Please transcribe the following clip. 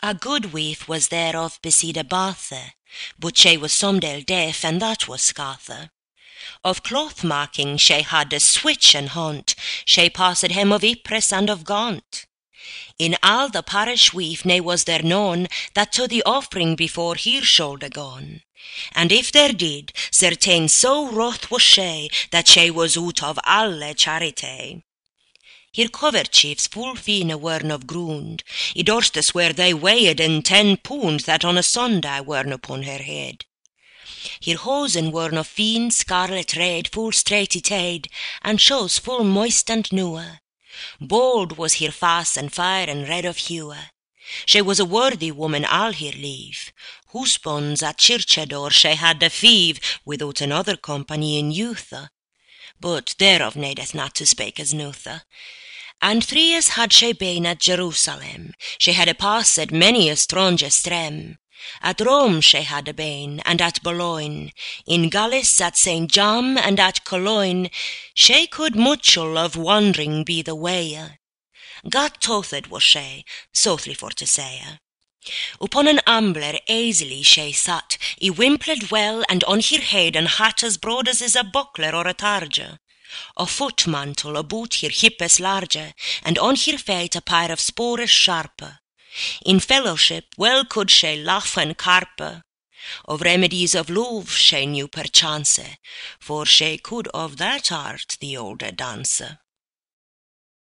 A good wife was thereof beside a bathe, but she was somedale deaf, and that was scathe. Of cloth-marking she had a switch and hunt, she passed hem of ypres and of gaunt. In all the parish wife ne was there none that to the offering before her shoulder gone. And if there did, certain so wroth was she, that she was out of alle charity. Her coverchiefs full fine wern of grund, I durste swear they weighed in 10 pound that on a Sunday wern upon her head. Her hosen wern of fine scarlet red, full straighty tied, and shoes full moist and new. Bold was her face and fair and red of hue. She was a worthy woman all her life. Husbands at church door she had a five, without another company in youth. But thereof needeth not to speak as nought. And 3 years had she been at Jerusalem, she had passed many a strange strem. At Rome she had been, and at Boulogne, in Gallis at St. John, and at Cologne, she could muchel of wandering be the way. God tothed was she, soothly for to say. Upon an ambler easily she sat, I wimpled well, and on her head an hat as broad as is a buckler or a targe. A footmantle about her hippes large, and on her feet a pair of spores sharp. In fellowship well could she laugh and carpe. Of remedies of love she knew perchance, for she could of that art the olde dance.